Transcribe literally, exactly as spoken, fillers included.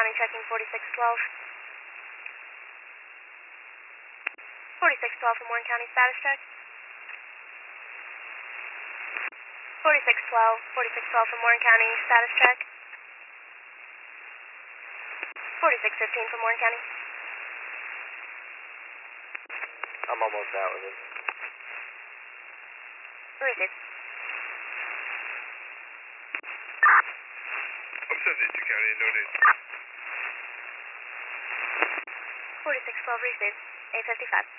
County checking forty-six twelve. forty-six twelve from Warren County, status check. forty-six twelve, forty-six twelve from Warren County, status check. forty-six fifteen from Warren County. I'm almost out with it. Receive. I'm seventy-two County, no need. forty-six twelve, receive. eight fifty-five.